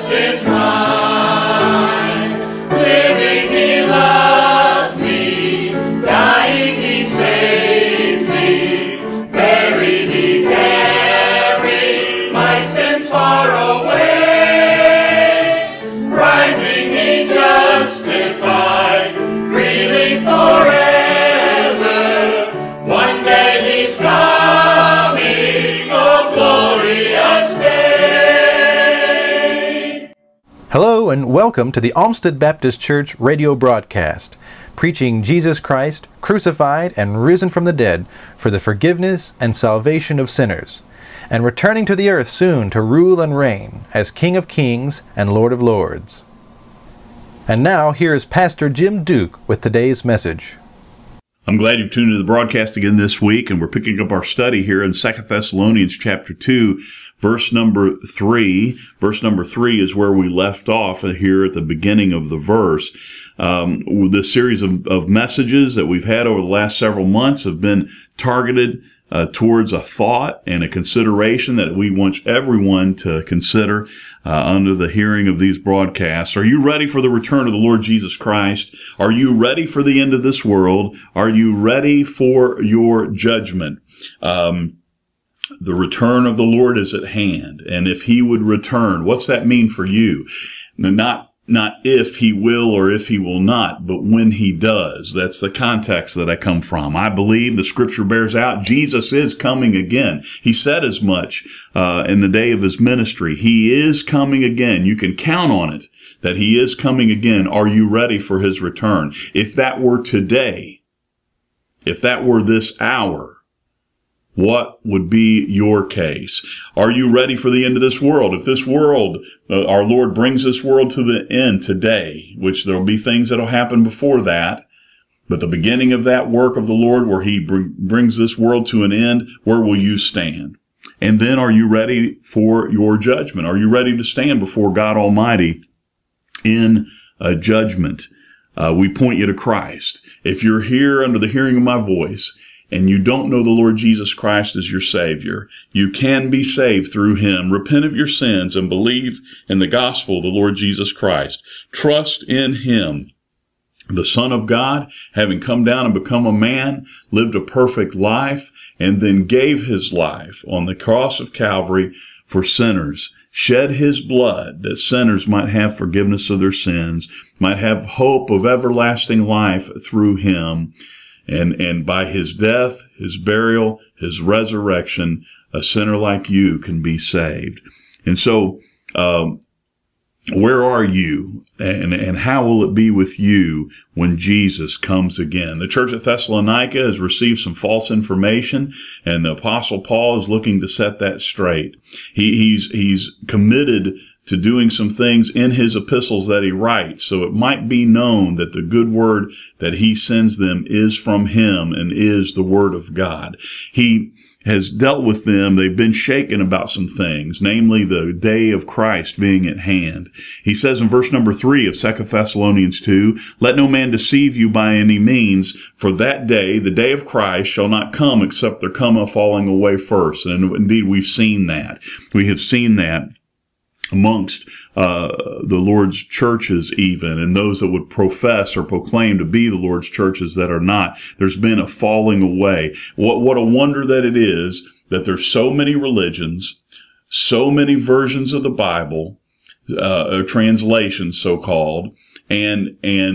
is mine. Living he loved me, dying he saved me, buried he carried my sins far away, rising he justified, freely forever. One day he's coming, oh glorious day. Hello and welcome to the Olmsted Baptist Church radio broadcast, preaching Jesus Christ, crucified and risen from the dead for the forgiveness and salvation of sinners, and returning to the earth soon to rule and reign as King of Kings and Lord of Lords. And now here is Pastor Jim Duke with today's message. I'm glad you've tuned into the broadcast again this week, and we're picking up our study here in 2 Thessalonians chapter 2, verse number 3. Verse number 3 is where we left off here at the beginning of the verse. This series of messages that we've had over the last several months have been targeted towards a thought and a consideration that we want everyone to consider under the hearing of these broadcasts. Are you ready for the return of the Lord Jesus Christ? Are you ready for the end of this world? Are you ready for your judgment? The return of the Lord is at hand. And if he would return, what's that mean for you? Not if he will or if he will not, but when he does. That's the context that I come from. I believe the scripture bears out Jesus is coming again. He said as much in the day of his ministry. He is coming again. You can count on it that he is coming again. Are you ready for his return? If that were today, if that were this hour, what would be your case? Are you ready for the end of this world? If this world, our Lord brings this world to the end today, which there will be things that will happen before that, but the beginning of that work of the Lord where he brings this world to an end, where will you stand? And then are you ready for your judgment? Are you ready to stand before God Almighty in a judgment? We point you to Christ. If you're here under the hearing of my voice, and you don't know the Lord Jesus Christ as your Savior, you can be saved through him. Repent of your sins and believe in the gospel of the Lord Jesus Christ. Trust in him. The Son of God, having come down and become a man, lived a perfect life, and then gave his life on the cross of Calvary for sinners, shed his blood that sinners might have forgiveness of their sins, might have hope of everlasting life through him. And by his death, his burial, his resurrection, a sinner like you can be saved. And so, where are you? And how will it be with you when Jesus comes again? The church at Thessalonica has received some false information, and the Apostle Paul is looking to set that straight. He's committed to doing some things in his epistles that he writes, so it might be known that the good word that he sends them is from him and is the word of God. He has dealt with them. They've been shaken about some things, namely the day of Christ being at hand. He says in verse number 3 of 2 Thessalonians 2, "Let no man deceive you by any means, for that day, the day of Christ, shall not come except there come a falling away first." And indeed, we've seen that. We have seen that amongst the Lord's churches even, and those that would profess or proclaim to be the Lord's churches that are not. There's been a falling away. What a wonder that it is that there's so many religions, so many versions of the Bible, translations so-called, and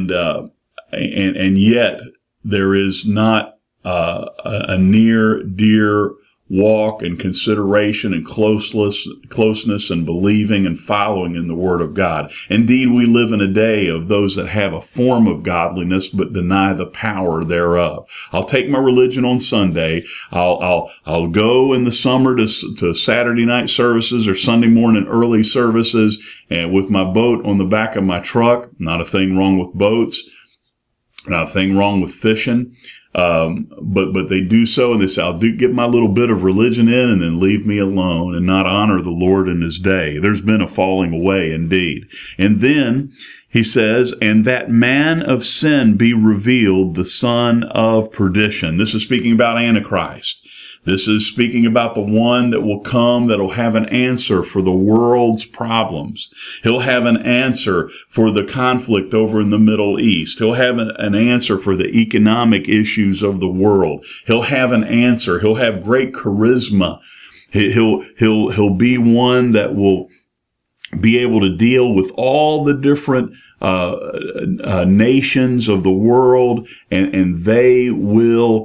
yet there is not a near, dear walk and consideration and closeness and believing and following in the Word of God. Indeed, we live in a day of those that have a form of godliness but deny the power thereof. I'll take my religion on Sunday. I'll go in the summer to Saturday night services or Sunday morning early services, and with my boat on the back of my truck. Not a thing wrong with boats. Not a thing wrong with fishing. But they do so, and they say, I'll get my little bit of religion in and then leave me alone and not honor the Lord in his day. There's been a falling away indeed. And then he says, and that man of sin be revealed, the son of perdition. This is speaking about Antichrist. This is speaking about the one that will come, that will have an answer for the world's problems. He'll have an answer for the conflict over in the Middle East. He'll have an answer for the economic issues of the world. He'll have an answer. He'll have great charisma. He'll be one that will be able to deal with all the different nations of the world, and they will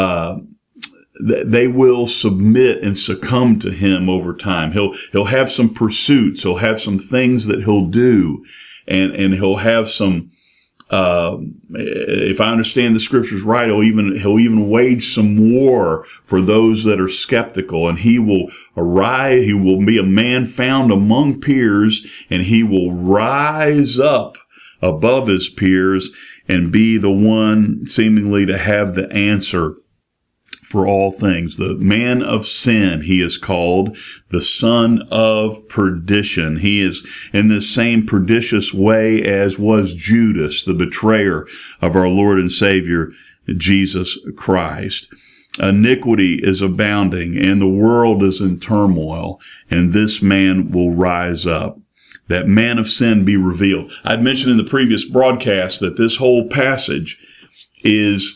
submit and succumb to him over time. He'll have some pursuits. He'll have some things that he'll do, and he'll have some. If I understand the scriptures right, he'll even wage some war for those that are skeptical, and he will arise. He will be a man found among peers, and he will rise up above his peers and be the one seemingly to have the answer for all things. The man of sin, he is called, the son of perdition. He is in the same pernicious way as was Judas, the betrayer of our Lord and Savior, Jesus Christ. Iniquity is abounding, and the world is in turmoil, and this man will rise up. That man of sin be revealed. I'd mentioned in the previous broadcast that this whole passage is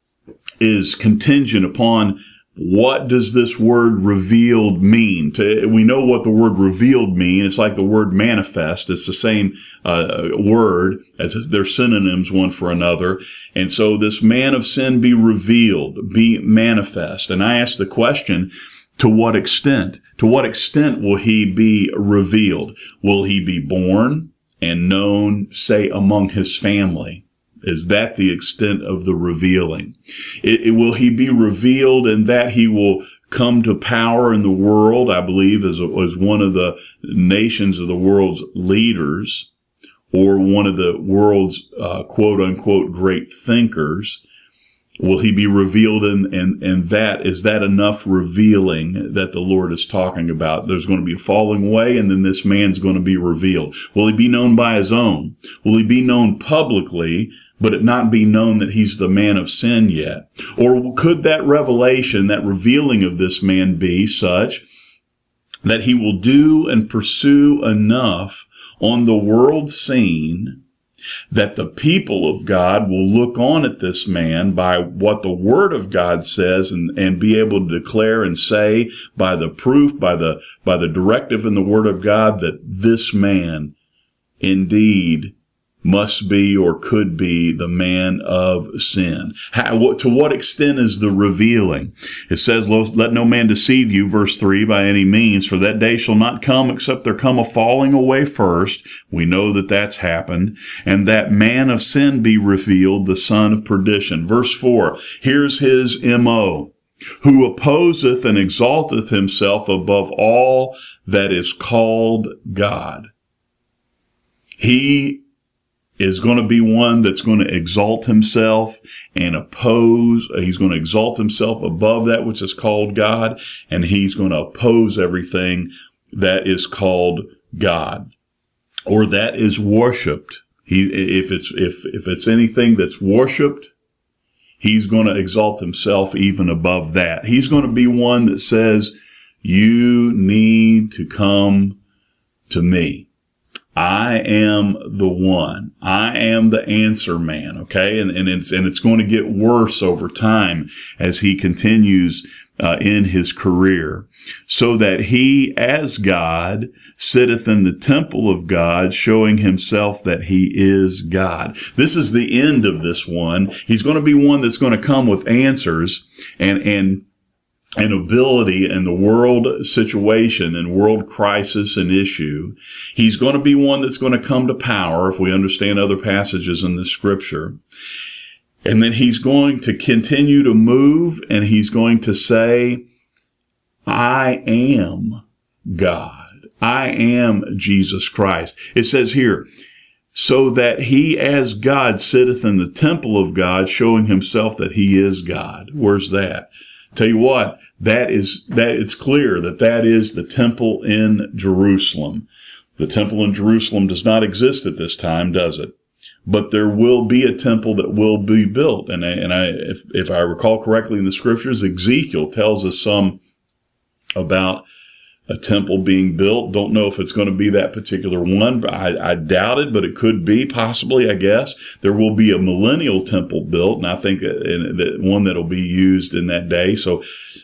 contingent upon what does this word revealed mean. We know what the word revealed means. It's like the word manifest. It's the same word. They're synonyms one for another. And so this man of sin be revealed, be manifest. And I ask the question, to what extent? To what extent will he be revealed? Will he be born and known, say, among his family? Is that the extent of the revealing? Will he be revealed in that he will come to power in the world, I believe, as one of the nations of the world's leaders, or one of the world's quote-unquote great thinkers? Will he be revealed in that? Is that enough revealing that the Lord is talking about? There's going to be a falling away, and then this man's going to be revealed. Will he be known by his own? Will he be known publicly, but it not be known that he's the man of sin yet? Or could that revelation, that revealing of this man be such that he will do and pursue enough on the world scene that the people of God will look on at this man by what the Word of God says, and be able to declare and say by the proof, by the directive in the Word of God, that this man indeed must be or could be the man of sin. To what extent is the revealing? It says, let no man deceive you, verse 3, by any means, for that day shall not come except there come a falling away first. We know that that's happened. And that man of sin be revealed, the son of perdition. Verse 4, here's his M.O., who opposeth and exalteth himself above all that is called God. He is going to be one that's going to exalt himself and oppose. He's going to exalt himself above that which is called God, and he's going to oppose everything that is called God, or that is worshipped. If it's anything that's worshipped, he's going to exalt himself even above that. He's going to be one that says, you need to come to me. I am the one. I am the answer man. Okay. And it's going to get worse over time as he continues in his career, so that he, as God, sitteth in the temple of God, showing himself that he is God. This is the end of this one. He's going to be one that's going to come with answers and ability in the world situation and world crisis and issue. He's going to be one that's going to come to power, if we understand other passages in the scripture. And then he's going to continue to move, and he's going to say, I am God. I am Jesus Christ. It says here, so that he as God sitteth in the temple of God, showing himself that he is God. Where's that? Tell you what, that it's clear that is the temple in Jerusalem. The temple in Jerusalem does not exist at this time, does it? but there will be a temple that will be built. And if I recall correctly in the scriptures, Ezekiel tells us some about a temple being built. Don't know if it's going to be that particular one, but I doubt it, but it could be, possibly, I guess. There will be a millennial temple built, and I think that one that'll be used in that day. So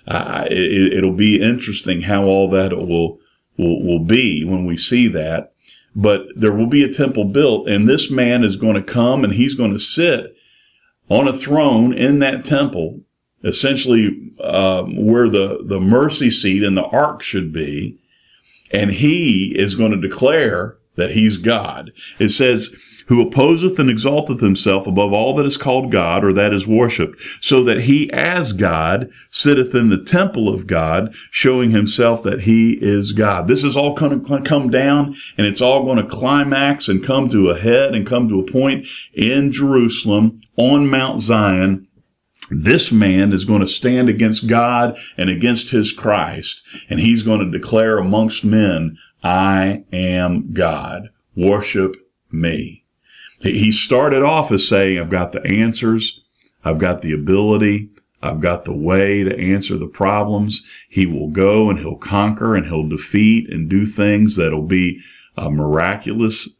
it'll be interesting how all that will be when we see that. But there will be a temple built, and this man is going to come, and he's going to sit on a throne in that temple, essentially where the mercy seat and the ark should be, and he is going to declare that he's God. It says, who opposeth and exalteth himself above all that is called God or that is worshipped, so that he as God sitteth in the temple of God, showing himself that he is God. This is all going to come down, and it's all going to climax and come to a head and come to a point in Jerusalem on Mount Zion. This man is going to stand against God and against his Christ, and he's going to declare amongst men, I am God. Worship me. He started off as saying, I've got the answers, I've got the ability, I've got the way to answer the problems. He will go and he'll conquer and he'll defeat and do things that'll be miraculous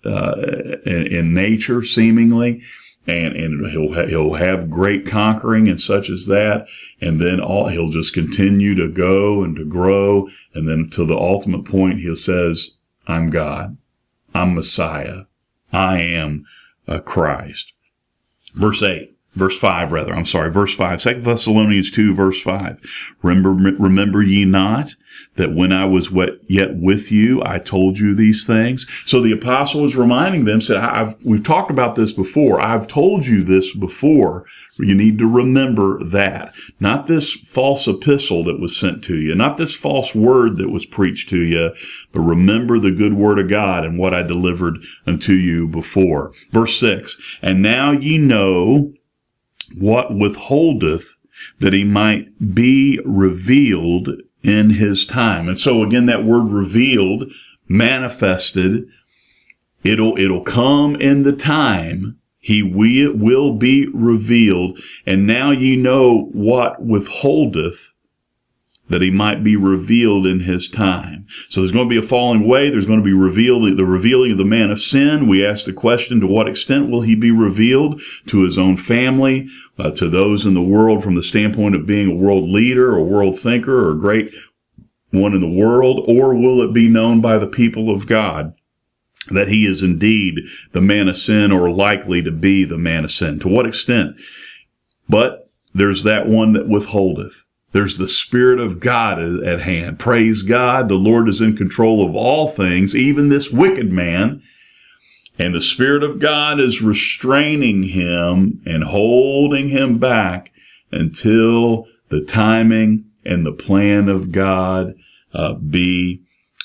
in nature, seemingly. And he'll have great conquering and such as that. And then he'll just continue to go and to grow. And then to the ultimate point, he says, I'm God. I'm Messiah. I am Christ. Verse 5, 2 Thessalonians 2, verse 5. Remember ye not that when I was yet with you, I told you these things? So the apostle was reminding them, said, we've talked about this before. I've told you this before. You need to remember that. Not this false epistle that was sent to you, not this false word that was preached to you, but remember the good word of God and what I delivered unto you before. Verse 6, and now ye know what withholdeth, that he might be revealed in his time. And so again, that word revealed, manifested, it'll come in the time. He will be revealed. And now ye know what withholdeth, that he might be revealed in his time. So there's going to be a falling away. There's going to be the revealing of the man of sin. We ask the question, to what extent will he be revealed? To his own family, to those in the world from the standpoint of being a world leader, or a world thinker, or a great one in the world? Or will it be known by the people of God that he is indeed the man of sin, or likely to be the man of sin? To what extent? But there's that one that withholdeth. There's the Spirit of God at hand. Praise God. The Lord is in control of all things, even this wicked man. And the Spirit of God is restraining him and holding him back until the timing and the plan of God be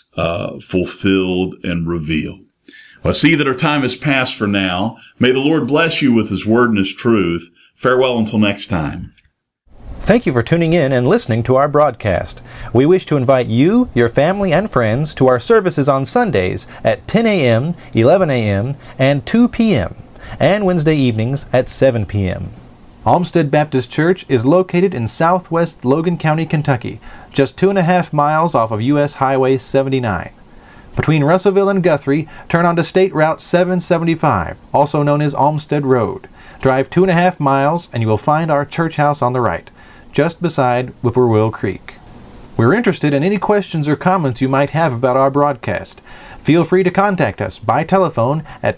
fulfilled and revealed. Well, I see that our time has passed for now. May the Lord bless you with his word and his truth. Farewell until next time. Thank you for tuning in and listening to our broadcast. We wish to invite you, your family, and friends to our services on Sundays at 10 a.m., 11 a.m., and 2 p.m., and Wednesday evenings at 7 p.m. Olmsted Baptist Church is located in southwest Logan County, Kentucky, just 2.5 miles off of U.S. Highway 79. Between Russellville and Guthrie, turn onto State Route 775, also known as Olmsted Road. Drive 2.5 miles and you will find our church house on the right, just beside Whippoorwill Creek. We're interested in any questions or comments you might have about our broadcast. Feel free to contact us by telephone at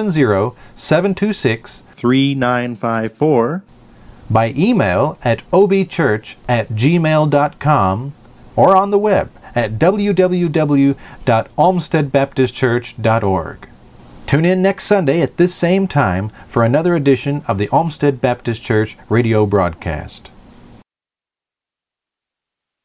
270-726-3954, by email at obchurch@gmail.com, or on the web at www.olmstedbaptistchurch.org. Tune in next Sunday at this same time for another edition of the Olmsted Baptist Church radio broadcast.